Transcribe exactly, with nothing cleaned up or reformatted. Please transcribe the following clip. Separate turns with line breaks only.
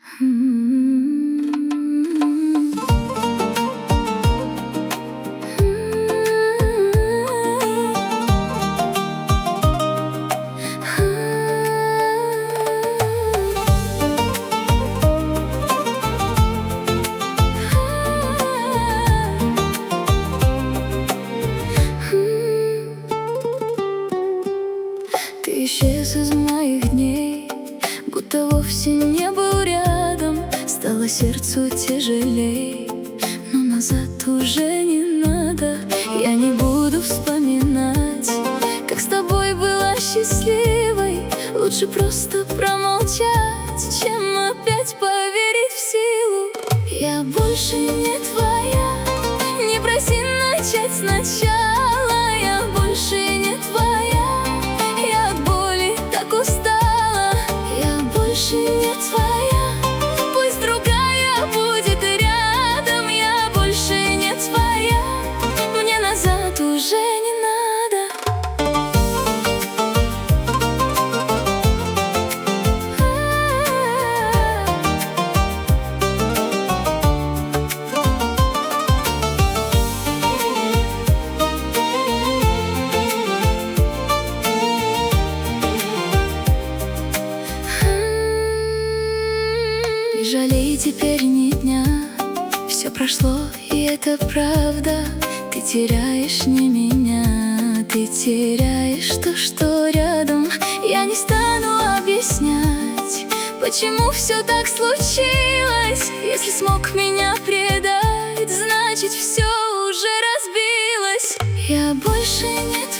Ты исчез из моих дней, будто вовсе не был рядом. Стало сердцу тяжелей, но назад уже не надо. Я не буду вспоминать, как с тобой была счастливой. Лучше просто промолчать, чем опять поверить в силу. Я больше не твоя, не проси начать сначала. Я больше не твоя, я от боли так устала. Я больше не твоя, пусть другая будет рядом. Я больше не твоя, мне назад уже не надо. Не жалей теперь ни дня, все прошло, и это правда. Ты теряешь не меня, ты теряешь то, что рядом. Я не стану объяснять, почему все так случилось. Если смог меня предать, значит все уже разбилось. Я больше не